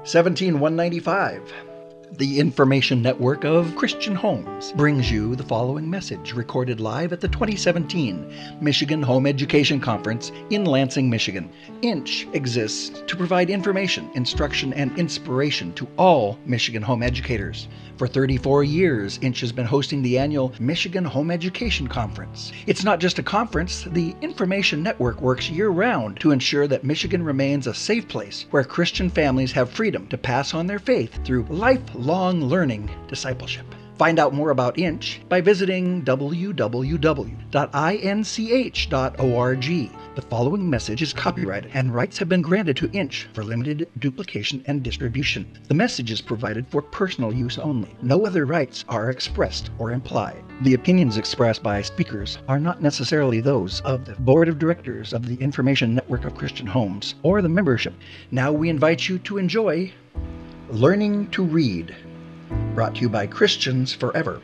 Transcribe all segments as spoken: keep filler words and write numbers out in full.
seventeen one ninety-five. The Information Network of Christian Homes brings you the following message recorded live at the twenty seventeen Michigan Home Education Conference in Lansing, Michigan. INCH exists to provide information, instruction, and inspiration to all Michigan home educators. For thirty-four years, INCH has been hosting the annual Michigan Home Education Conference. It's not just a conference, the Information Network works year-round to ensure that Michigan remains a safe place where Christian families have freedom to pass on their faith through lifelong learning discipleship. Find out more about INCH by visiting w w w dot i n c h dot org. The following message is copyrighted and rights have been granted to INCH for limited duplication and distribution. The message is provided for personal use only. No other rights are expressed or implied. The opinions expressed by speakers are not necessarily those of the Board of Directors of the Information Network of Christian Homes or the membership. Now we invite you to enjoy Learning to Read, brought to you by Christians Forever.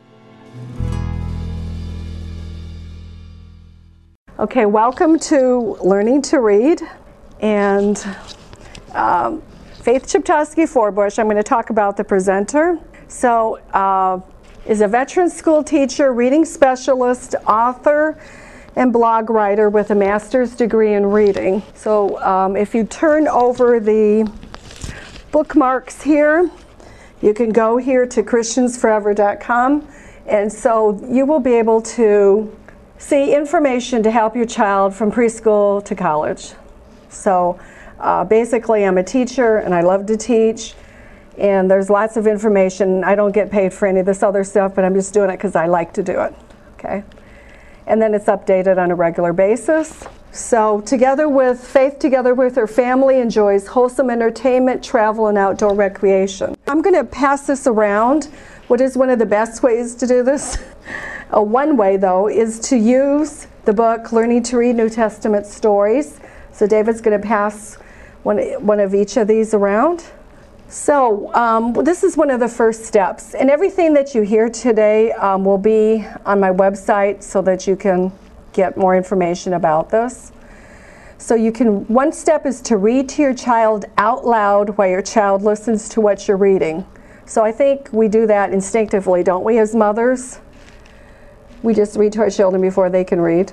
Okay, welcome to Learning to Read, and um, Faith Cheptowski-Forbush. I'm going to talk about the presenter. So, uh, is a veteran school teacher, reading specialist, author, and blog writer with a master's degree in reading. So, um, if you turn over the bookmarks here, you can go here to Christians Forever dot com, and so you will be able to see information to help your child from preschool to college. So uh, basically I'm a teacher and I love to teach, and there's lots of information. I don't get paid for any of this other stuff, but I'm just doing it because I like to do it, okay? And then it's updated on a regular basis. So together with Faith, together with her family, enjoys wholesome entertainment, travel, and outdoor recreation. I'm going to pass this around. What is one of the best ways to do this? Uh, one way, though, is to use the book Learning to Read New Testament Stories. So David's going to pass one, one of each of these around. So um, this is one of the first steps. And everything that you hear today um, will be on my website so that you can get more information about this. So you can, one step is to read to your child out loud while your child listens to what you're reading. So I think we do that instinctively, don't we, as mothers? We just read to our children before they can read.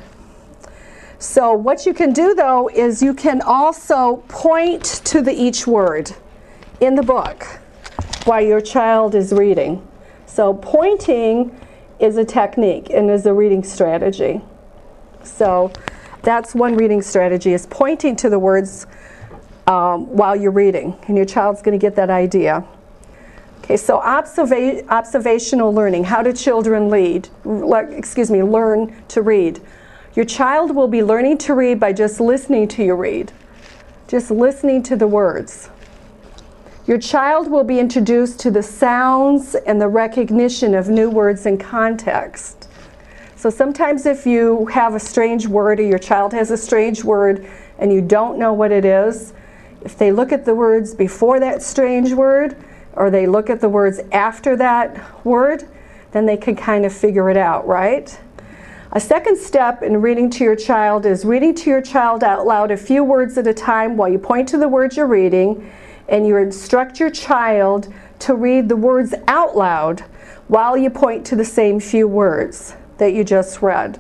So what you can do, though, is you can also point to the each word in the book while your child is reading. So pointing is a technique and is a reading strategy. So that's one reading strategy, is pointing to the words um, while you're reading, and your child's going to get that idea. Okay, so observa- observational learning. How do children lead? Le- excuse me, learn to read? Your child will be learning to read by just listening to you read, just listening to the words. Your child will be introduced to the sounds and the recognition of new words in context. So sometimes if you have a strange word, or your child has a strange word and you don't know what it is, if they look at the words before that strange word, or they look at the words after that word, then they can kind of figure it out, right? A second step in reading to your child is reading to your child out loud a few words at a time while you point to the words you're reading, and you instruct your child to read the words out loud while you point to the same few words that you just read.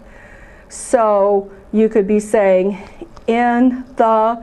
So you could be saying, in the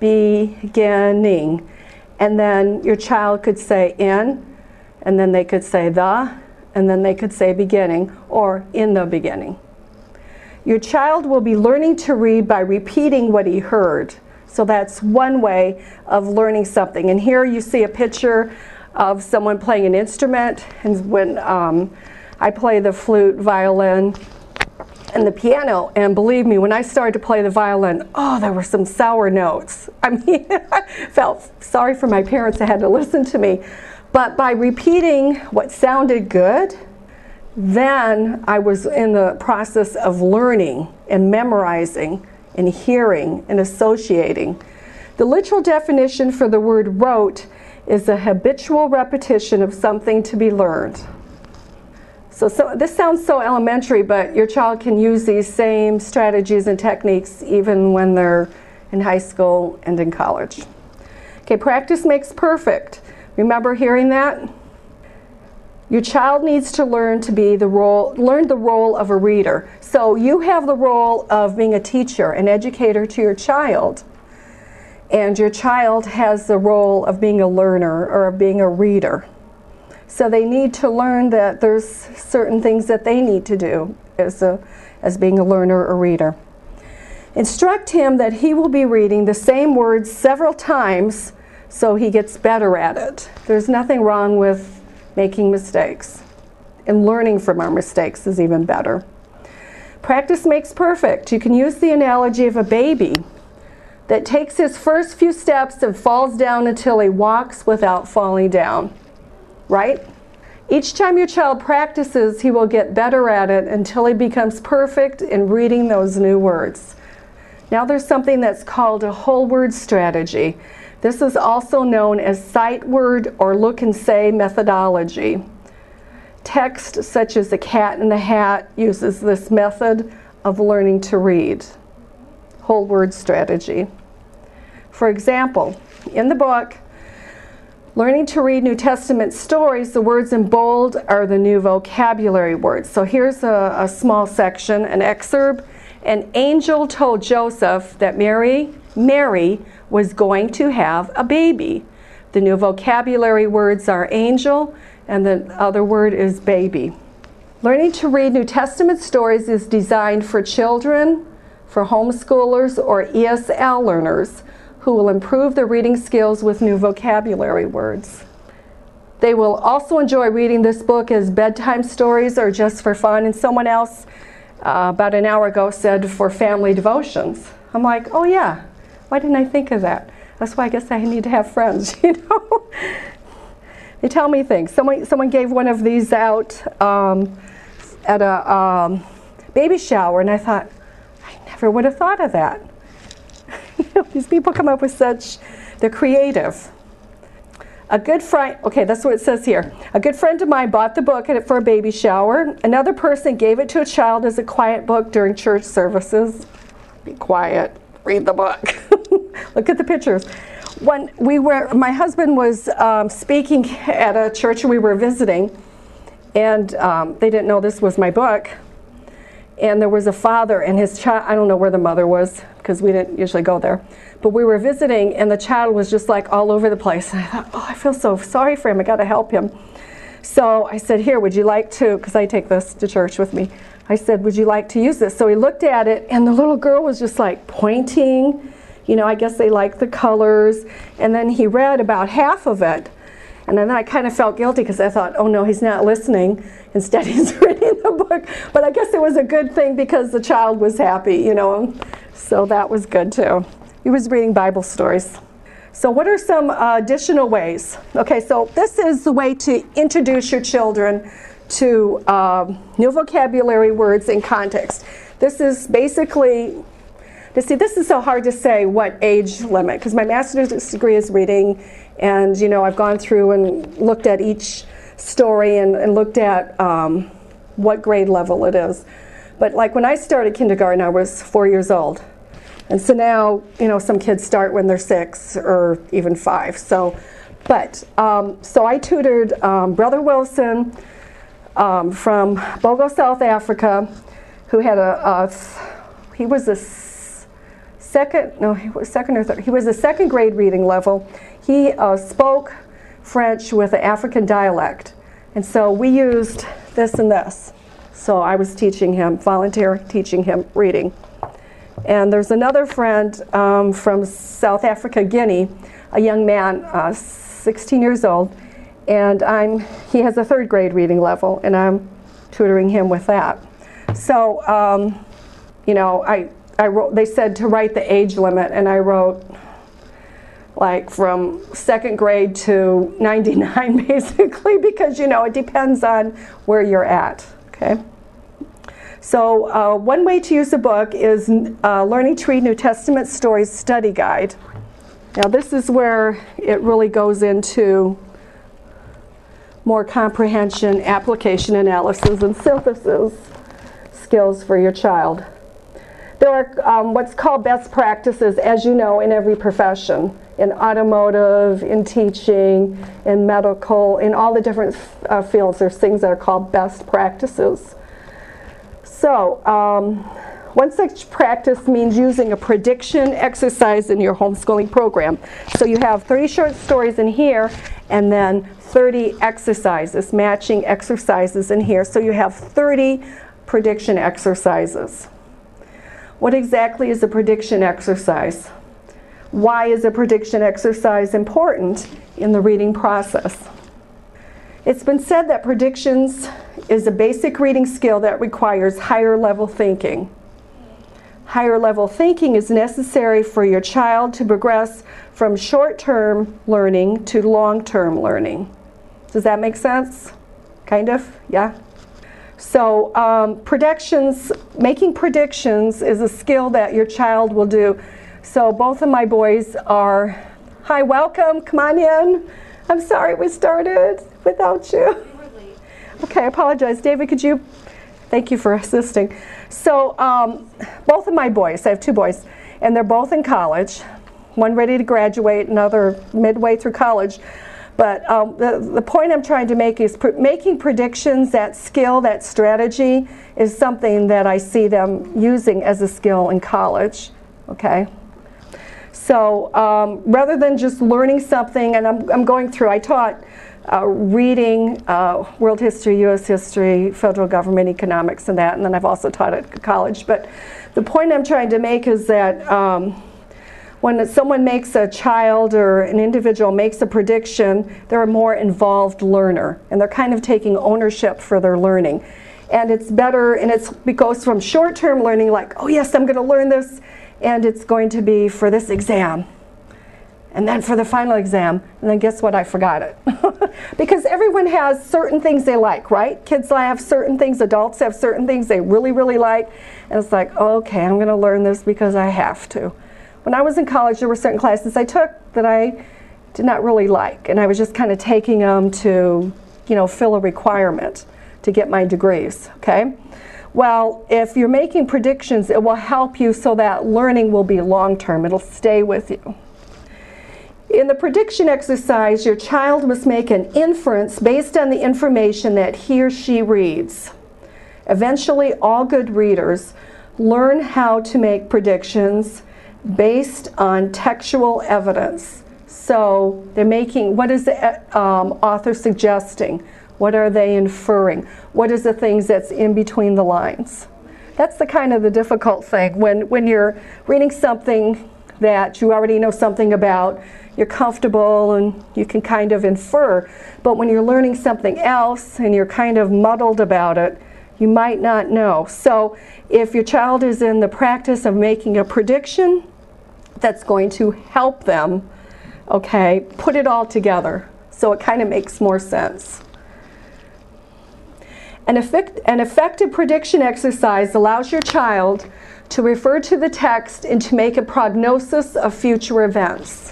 beginning. And then your child could say in, and then they could say the, and then they could say beginning, or in the beginning. Your child will be learning to read by repeating what he heard. So that's one way of learning something. And here you see a picture of someone playing an instrument. And when um, I play the flute, violin, and the piano, and believe me, when I started to play the violin, oh, there were some sour notes. I mean, I felt sorry for my parents that had to listen to me. But by repeating what sounded good, then I was in the process of learning and memorizing and hearing and associating. The literal definition for the word rote is a habitual repetition of something to be learned. So, so this sounds so elementary, but your child can use these same strategies and techniques even when they're in high school and in college. Okay, practice makes perfect. Remember hearing that? Your child needs to learn to be the role, learn the role of a reader. So you have the role of being a teacher, an educator to your child. And your child has the role of being a learner or of being a reader. So they need to learn that there's certain things that they need to do as, a, as being a learner or reader. Instruct him that he will be reading the same words several times so he gets better at it. There's nothing wrong with making mistakes. And learning from our mistakes is even better. Practice makes perfect. You can use the analogy of a baby that takes his first few steps and falls down until he walks without falling down. Right? Each time your child practices, he will get better at it until he becomes perfect in reading those new words. Now there's something that's called a whole word strategy. This is also known as sight word or look and say methodology. Text such as The Cat in the Hat uses this method of learning to read. Whole word strategy. For example, in the book, Learning to Read New Testament Stories, the words in bold are the new vocabulary words. So here's a, a small section, an excerpt. An angel told Joseph that Mary, Mary was going to have a baby. The new vocabulary words are angel, and the other word is baby. Learning to read New Testament stories is designed for children, for homeschoolers, or E S L learners who will improve their reading skills with new vocabulary words. They will also enjoy reading this book as bedtime stories or just for fun. And someone else uh, about an hour ago said for family devotions. I'm like, oh yeah, why didn't I think of that? That's why I guess I need to have friends, you know? They tell me things. Someone, someone gave one of these out um, at a um, baby shower, and I thought, I never would have thought of that. You know, these people come up with such, they're creative. A good friend, okay, that's what it says here. A good friend of mine bought the book for a baby shower. Another person gave it to a child as a quiet book during church services. Be quiet, read the book. Look at the pictures. When we were, my husband was um, speaking at a church we were visiting, and um, they didn't know this was my book. And there was a father and his child, I don't know where the mother was because we didn't usually go there, but we were visiting and the child was just like all over the place. And I thought, oh, I feel so sorry for him, I gotta help him. So I said, here, would you like to, because I take this to church with me, I said, would you like to use this? So he looked at it and the little girl was just like pointing, you know, I guess they liked the colors, and then he read about half of it. And then I kind of felt guilty because I thought, oh no, he's not listening. Instead, he's reading the book. But I guess it was a good thing because the child was happy, you know. So that was good too. He was reading Bible stories. So what are some uh, additional ways? Okay, so this is the way to introduce your children to uh, new vocabulary words in context. This is basically, to see, this is so hard to say what age limit, because my master's degree is reading, and you know, I've gone through and looked at each story and, and looked at um, what grade level it is. But like when I started kindergarten, I was four years old. And so now, you know, some kids start when they're six or even five. So, but, um, so I tutored um, Brother Wilson um, from Bogo, South Africa, who had a, a he was a second, no, he was second or third, he was a second grade reading level. He uh, spoke French with an African dialect. And so we used this and this. So I was teaching him, volunteer teaching him reading. And there's another friend um, from South Africa, Guinea, a young man, uh, sixteen years old, and I'm, he has a third grade reading level, and I'm tutoring him with that. So, um, you know, I, I wrote, they said to write the age limit, and I wrote like from second grade to ninety-nine basically, because you know, it depends on where you're at, okay? So uh, one way to use the book is uh, Learning to Read New Testament Stories Study Guide. Now this is where it really goes into more comprehension, application, analysis, and synthesis skills for your child. There are um, what's called best practices, as you know, in every profession. in automotive, in teaching, in medical, in all the different uh, fields. There's things that are called best practices. So, um, one such practice means using a prediction exercise in your homeschooling program. So you have thirty short stories in here, and then thirty exercises, matching exercises in here. So you have thirty prediction exercises. What exactly is a prediction exercise? Why is a prediction exercise important in the reading process? It's been said that predictions is a basic reading skill that requires higher level thinking. Higher level thinking is necessary for your child to progress from short-term learning to long-term learning. Does that make sense? Kind of? Yeah? So um, predictions, making predictions is a skill that your child will do. So both of my boys are, hi, welcome, come on in. I'm sorry we started without you. Okay, I apologize. David, could you, thank you for assisting. So um, both of my boys, I have two boys, and they're both in college. One ready to graduate, another midway through college. But um, the, the point I'm trying to make is pr making predictions, that skill, that strategy, is something that I see them using as a skill in college, okay? So um, rather than just learning something, and I'm, I'm going through, I taught uh, reading, uh, world history, U S history, federal government economics, and that, and then I've also taught at college. But the point I'm trying to make is that um, when someone makes a child or an individual makes a prediction, they're a more involved learner, and they're kind of taking ownership for their learning. And it's better, and it's, it goes from short-term learning, like, oh yes, I'm going to learn this, and it's going to be for this exam, and then for the final exam, and then guess what, I forgot it. Because everyone has certain things they like, right? Kids have certain things, adults have certain things they really, really like, and it's like, okay, I'm going to learn this because I have to. When I was in college, there were certain classes I took that I did not really like, and I was just kind of taking them to, you know, fill a requirement to get my degrees, okay? Well, if you're making predictions, it will help you so that learning will be long-term. It'll stay with you. In the prediction exercise, your child must make an inference based on the information that he or she reads. Eventually, all good readers learn how to make predictions based on textual evidence. So they're making, what is the um, author suggesting? What are they inferring? What is the things that's in between the lines? That's the kind of the difficult thing. When, when you're reading something that you already know something about, you're comfortable and you can kind of infer. But when you're learning something else and you're kind of muddled about it, you might not know. So if your child is in the practice of making a prediction, that's going to help them, okay, put it all together so it kind of makes more sense. An, effect, an effective prediction exercise allows your child to refer to the text and to make a prognosis of future events.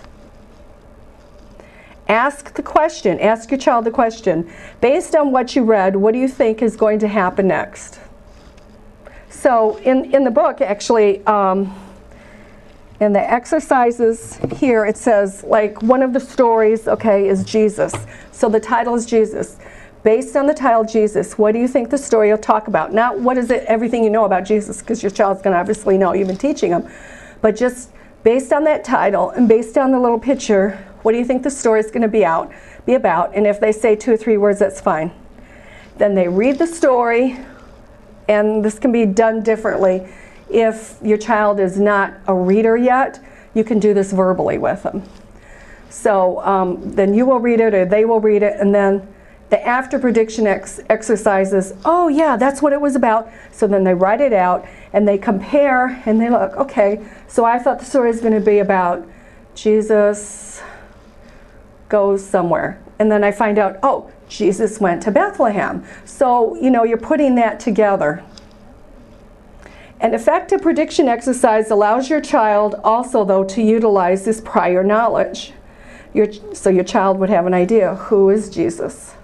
Ask the question, ask your child the question, based on what you read, what do you think is going to happen next? So in, in the book, actually, um, in the exercises here, it says, like, one of the stories, okay, is Jesus. So the title is Jesus. Based on the title Jesus, what do you think the story will talk about? Not what is it, everything you know about Jesus, because your child's going to obviously know, you've been teaching them. But just based on that title and based on the little picture, what do you think the story is going to be out, be about? And if they say two or three words, that's fine. Then they read the story, and this can be done differently. If your child is not a reader yet, you can do this verbally with them. So um, then you will read it, or they will read it, and then the after prediction ex exercises, oh yeah, that's what it was about. So then they write it out, and they compare, and they look, okay, so I thought the story was going to be about Jesus goes somewhere. And then I find out, oh, Jesus went to Bethlehem. So, you know, you're putting that together. An effective prediction exercise allows your child also, though, to utilize this prior knowledge. Your, so your child would have an idea, who is Jesus?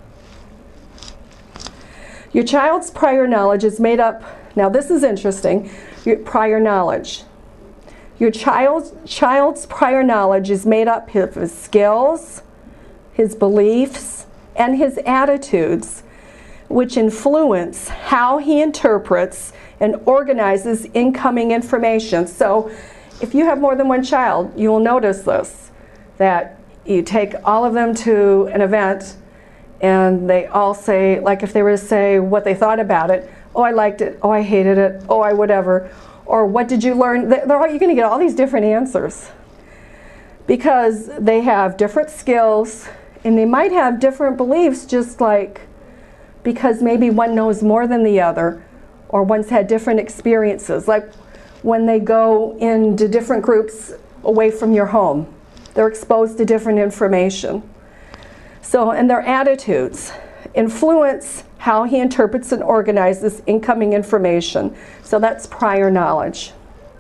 Your child's prior knowledge is made up, now this is interesting, your prior knowledge. Your child, child's prior knowledge is made up of his skills, his beliefs, and his attitudes, which influence how he interprets and organizes incoming information. So if you have more than one child, you will notice this, that you take all of them to an event and they all say, like if they were to say what they thought about it, oh, I liked it, oh, I hated it, oh, I whatever, or what did you learn? They're all, you're going to get all these different answers because they have different skills and they might have different beliefs, just like because maybe one knows more than the other, or one's had different experiences, like when they go into different groups away from your home, they're exposed to different information. So, and their attitudes influence how he interprets and organizes incoming information. So that's prior knowledge.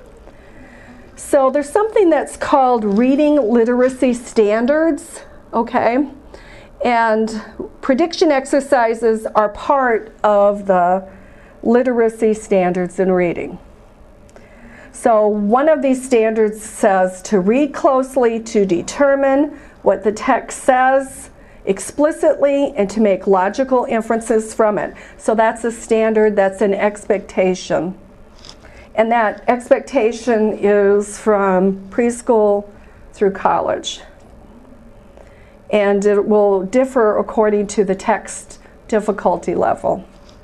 So there's something that's called reading literacy standards, okay? And prediction exercises are part of the literacy standards in reading. So one of these standards says to read closely to determine what the text says explicitly and to make logical inferences from it. So that's a standard, that's an expectation. And that expectation is from preschool through college. And it will differ according to the text difficulty level.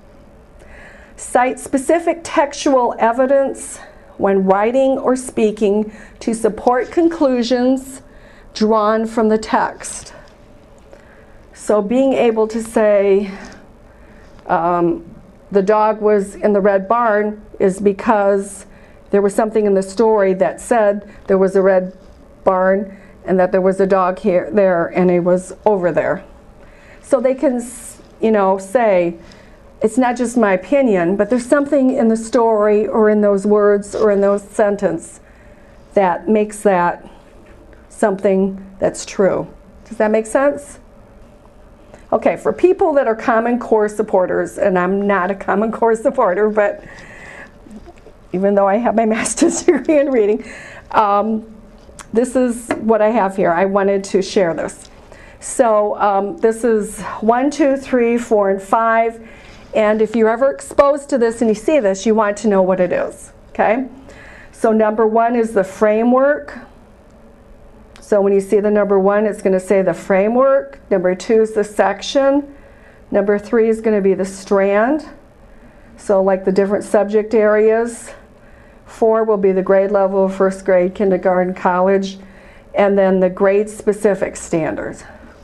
Cite specific textual evidence when writing or speaking to support conclusions drawn from the text. So being able to say um, the dog was in the red barn is because there was something in the story that said there was a red barn and that there was a dog here, there, and it was over there. So they can, you know, say, it's not just my opinion, but there's something in the story or in those words or in those sentences that makes that something that's true. Does that make sense? Okay, for people that are Common Core supporters, and I'm not a Common Core supporter, but even though I have my master's degree in reading, um, this is what I have here. I wanted to share this. So um, this is one, two, three, four, and five. And if you're ever exposed to this and you see this, you want to know what it is, okay? So number one is the framework. So when you see the number one, it's going to say the framework. Number two is the section. Number three is going to be the strand. So like the different subject areas. Four will be the grade level, first grade, kindergarten, college, and then the grade-specific standards.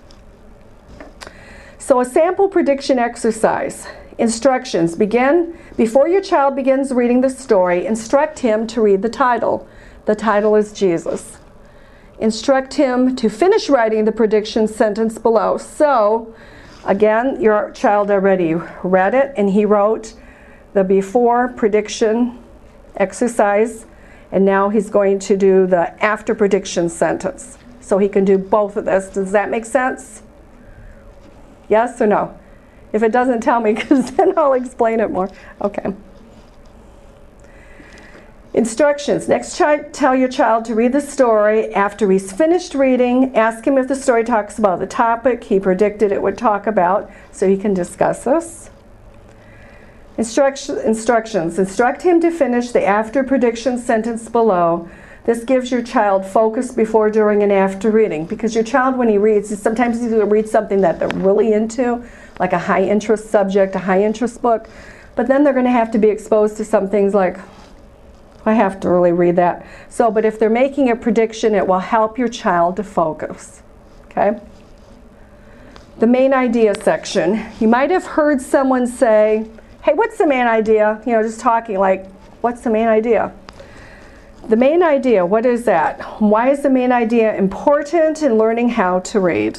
So a sample prediction exercise. Instructions. Begin, before your child begins reading the story, instruct him to read the title. The title is Jesus. Instruct him to finish writing the prediction sentence below. So, again, your child already read it, and he wrote the before prediction exercise, and now he's going to do the after prediction sentence. So he can do both of this. Does that make sense? Yes or no? If it doesn't, tell me, because then I'll explain it more. Okay. Instructions. Next, tell your child to read the story. After he's finished reading, ask him if the story talks about the topic he predicted it would talk about, so he can discuss this. Instruction, instructions. Instruct him to finish the after prediction sentence below. This gives your child focus before, during, and after reading, because your child, when he reads, sometimes he's going to read something that they're really into, like a high interest subject, a high interest book, but then they're going to have to be exposed to some things like, I have to really read that. So, but if they're making a prediction, it will help your child to focus, okay? The main idea section. You might have heard someone say, hey, what's the main idea? You know, just talking like, what's the main idea? The main idea, what is that? Why is the main idea important in learning how to read?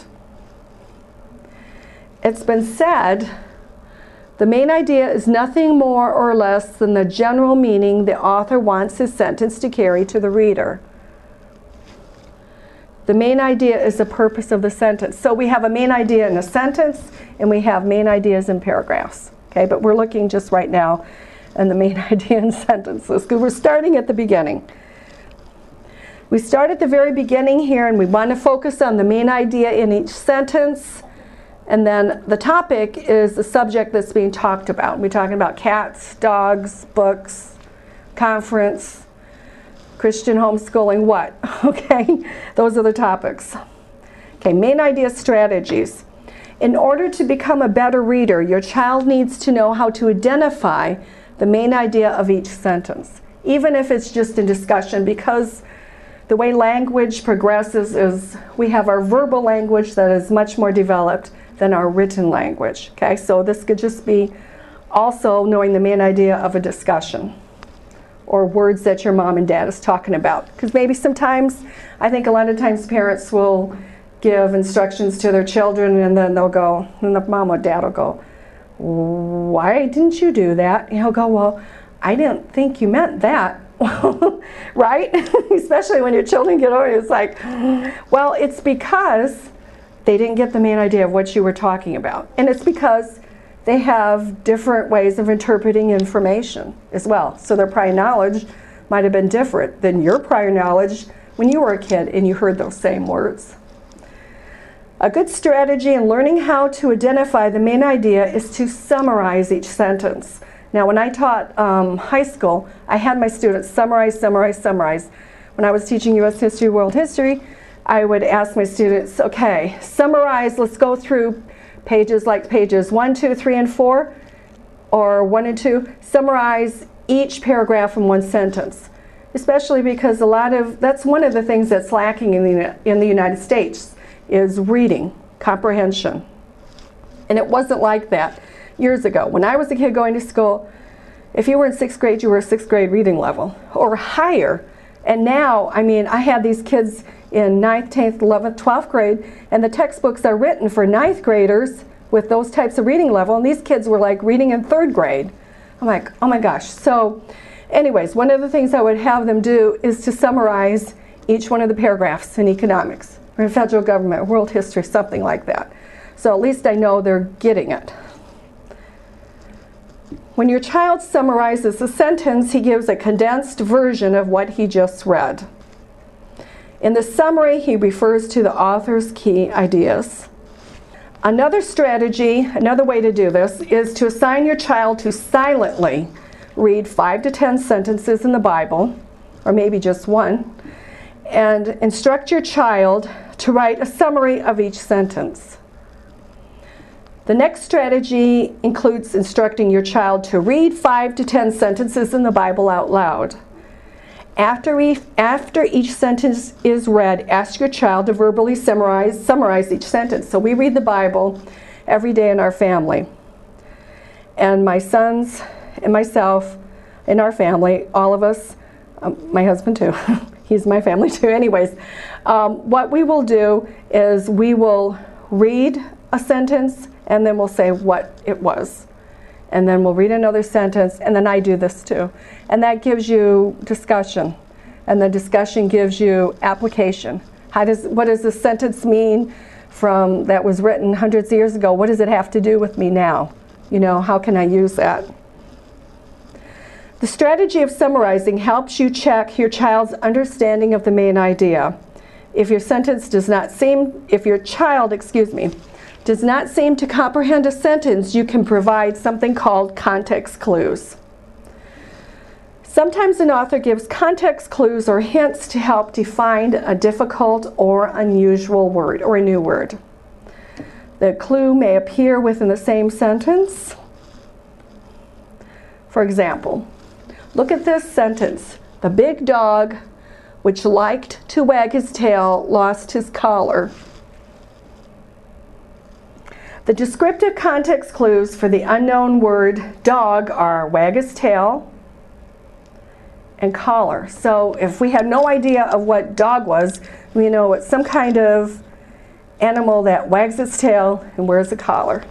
It's been said, the main idea is nothing more or less than the general meaning the author wants his sentence to carry to the reader. The main idea is the purpose of the sentence. So we have a main idea in a sentence, and we have main ideas in paragraphs. Okay, but we're looking just right now in the main idea in sentences, because we're starting at the beginning. We start at the very beginning here, and we want to focus on the main idea in each sentence. And then the topic is the subject that's being talked about. We're talking about cats, dogs, books, conference, Christian homeschooling, what? Okay, those are the topics. Okay, main idea strategies. In order to become a better reader, your child needs to know how to identify the main idea of each sentence, even if it's just a discussion, because the way language progresses is we have our verbal language that is much more developed than our written language. Okay, so this could just be also knowing the main idea of a discussion or words that your mom and dad is talking about. Because maybe sometimes, I think a lot of times parents will give instructions to their children, and then they'll go, and the mom or dad will go, why didn't you do that? And he'll go, well, I didn't think you meant that. Right? Especially when your children get older, it's like, well, it's because they didn't get the main idea of what you were talking about. And it's because they have different ways of interpreting information as well. So their prior knowledge might have been different than your prior knowledge when you were a kid and you heard those same words. A good strategy in learning how to identify the main idea is to summarize each sentence. Now, when I taught um, high school, I had my students summarize, summarize, summarize. When I was teaching U S history, world history, I would ask my students, okay, summarize, let's go through pages like pages one, two, three, and four, or one and two. Summarize each paragraph in one sentence, especially because a lot of, that's one of the things that's lacking in the, in the United States, is reading, comprehension. And it wasn't like that years ago. When I was a kid going to school, if you were in sixth grade, you were a sixth grade reading level or higher. And now, I mean, I had these kids in ninth, tenth, eleventh, twelfth grade, and the textbooks are written for ninth graders with those types of reading level, and these kids were like reading in third grade. I'm like, oh my gosh. So anyways, one of the things I would have them do is to summarize each one of the paragraphs in economics, or in federal government, world history, something like that. So at least I know they're getting it. When your child summarizes a sentence, he gives a condensed version of what he just read. In the summary, he refers to the author's key ideas. Another strategy, another way to do this, is to assign your child to silently read five to ten sentences in the Bible, or maybe just one, and instruct your child to write a summary of each sentence. The next strategy includes instructing your child to read five to ten sentences in the Bible out loud. After, we, after each sentence is read, ask your child to verbally summarize, summarize each sentence. So we read the Bible every day in our family. And my sons and myself, in our family, all of us, um, my husband too, he's my family too anyways, um, what we will do is we will read a sentence and then we'll say what it was. And then we'll read another sentence, and then I do this too. And that gives you discussion. And the discussion gives you application. How does, what does this sentence mean from that was written hundreds of years ago? What does it have to do with me now? You know, how can I use that? The strategy of summarizing helps you check your child's understanding of the main idea. If your sentence does not seem, if your child, excuse me, does not seem to comprehend a sentence, you can provide something called context clues. Sometimes an author gives context clues or hints to help define a difficult or unusual word or a new word. The clue may appear within the same sentence. For example, look at this sentence. The big dog, which liked to wag his tail, lost his collar. The descriptive context clues for the unknown word dog are wag his tail and collar. So if we had no idea of what dog was, we know it's some kind of animal that wags its tail and wears a collar.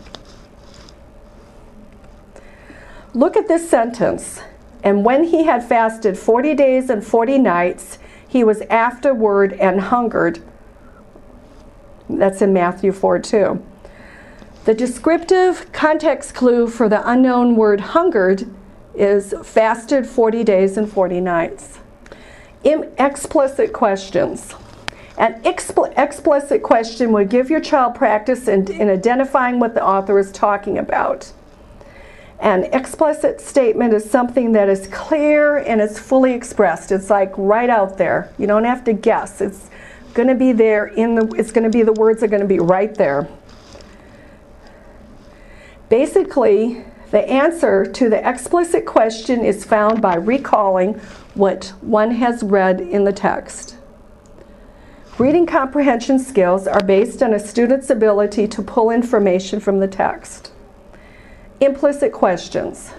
Look at this sentence. And when he had fasted forty days and forty nights, he was afterward and hungered. That's in Matthew four two. The descriptive context clue for the unknown word hungered is fasted forty days and forty nights. In explicit questions. An expl explicit question would give your child practice in, in identifying what the author is talking about. An explicit statement is something that is clear and it's fully expressed. It's like right out there. You don't have to guess. It's going to be there in the, it's going to be, the words are going to be right there. Basically, the answer to the explicit question is found by recalling what one has read in the text. Reading comprehension skills are based on a student's ability to pull information from the text. Implicit questions.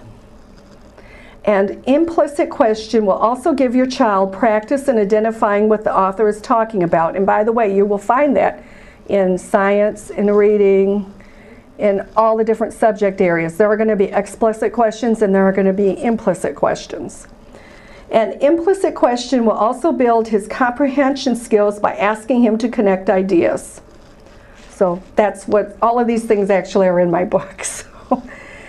An implicit question will also give your child practice in identifying what the author is talking about. And by the way, you will find that in science, in reading, in all the different subject areas. There are going to be explicit questions and there are going to be implicit questions. An implicit question will also build his comprehension skills by asking him to connect ideas. So that's what, all of these things actually are in my book. So.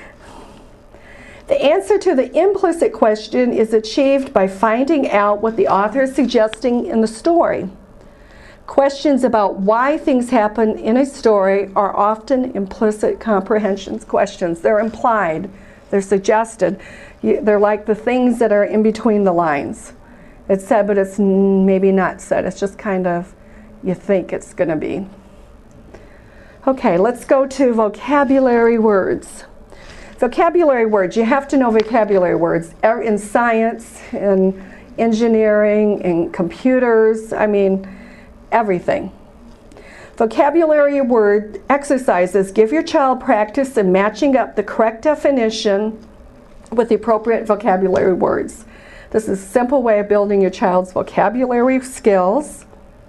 The answer to the implicit question is achieved by finding out what the author is suggesting in the story. Questions about why things happen in a story are often implicit comprehension questions. They're implied, they're suggested. They're like the things that are in between the lines. It's said, but it's maybe not said. It's just kind of, you think it's going to be. Okay, let's go to vocabulary words. Vocabulary words, you have to know vocabulary words. In science, in engineering, in computers, I mean, everything. Vocabulary word exercises give your child practice in matching up the correct definition with the appropriate vocabulary words. This is a simple way of building your child's vocabulary skills.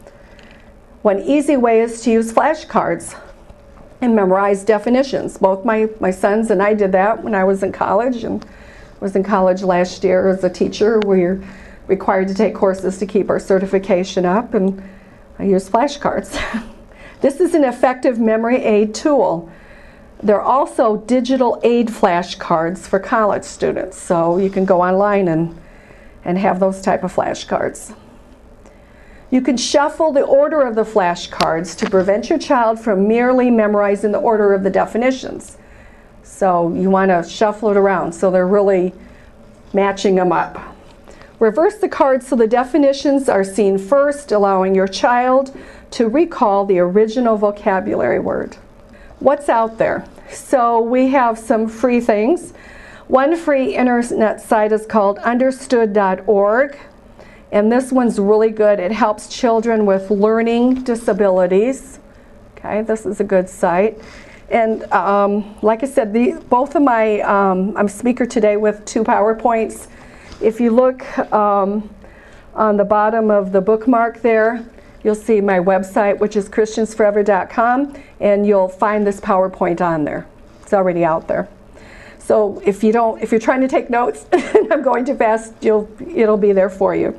One easy way is to use flashcards and memorize definitions. Both my, my sons and I did that when I was in college, and was in college last year as a teacher. We're required to take courses to keep our certification up, and I use flashcards. This is an effective memory aid tool. There are also digital aid flashcards for college students, so you can go online and, and have those type of flashcards. You can shuffle the order of the flashcards to prevent your child from merely memorizing the order of the definitions. So you want to shuffle it around so they're really matching them up. Reverse the cards so the definitions are seen first, allowing your child to recall the original vocabulary word. What's out there? So we have some free things. One free internet site is called understood dot org, and this one's really good. It helps children with learning disabilities. Okay, this is a good site. And um, like I said, the, both of my, um, I'm a speaker today with two PowerPoints. If you look um, on the bottom of the bookmark there, you'll see my website, which is Christians Forever dot com, and you'll find this PowerPoint on there. It's already out there. So if you don't, if you're trying to take notes and I'm going too fast, you'll, it'll be there for you.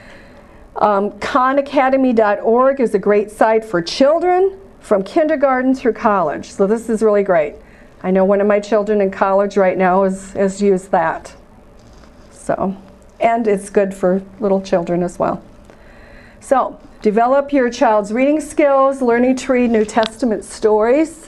Um, Khan Academy dot org is a great site for children from kindergarten through college. So this is really great. I know one of my children in college right now has, has used that. So, and it's good for little children as well. So, develop your child's reading skills, learning to read New Testament stories.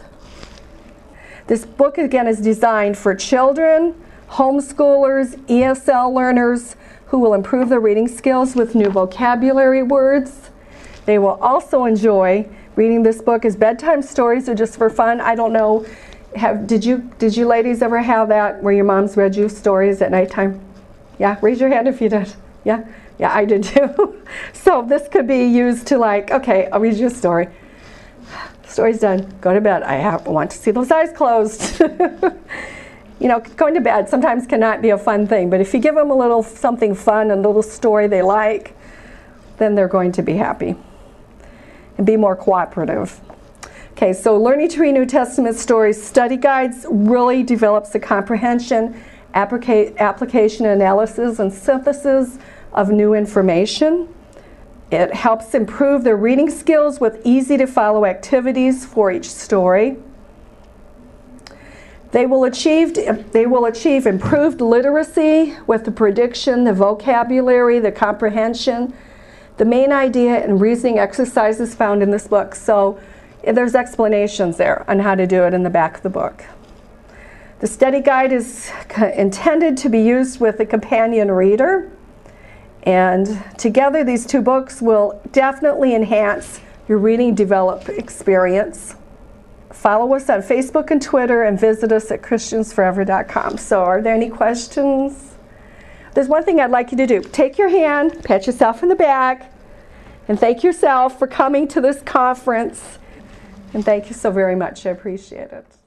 This book, again, is designed for children, homeschoolers, E S L learners who will improve their reading skills with new vocabulary words. They will also enjoy reading this book as bedtime stories or just for fun. I don't know, have, did you, did you ladies ever have that where your moms read you stories at nighttime? Yeah, raise your hand if you did. Yeah, yeah, I did too. So this could be used to like, okay, I'll read you a story. Story's done. Go to bed. I have, want to see those eyes closed. You know, going to bed sometimes cannot be a fun thing, but if you give them a little something fun, a little story they like, then they're going to be happy and be more cooperative. Okay, so Learning to Read New Testament Stories study guides really develops the comprehension, applica application, analysis, and synthesis of new information. It helps improve their reading skills with easy-to-follow activities for each story. They will achieve, they will achieve improved literacy with the prediction, the vocabulary, the comprehension, the main idea and reasoning exercises found in this book. So there's explanations there on how to do it in the back of the book. The study guide is intended to be used with a companion reader, and together these two books will definitely enhance your reading develop experience. Follow us on Facebook and Twitter, and visit us at Christians Forever dot com. So are there any questions? There's one thing I'd like you to do. Take your hand, pat yourself in the back, and thank yourself for coming to this conference. And thank you so very much. I appreciate it.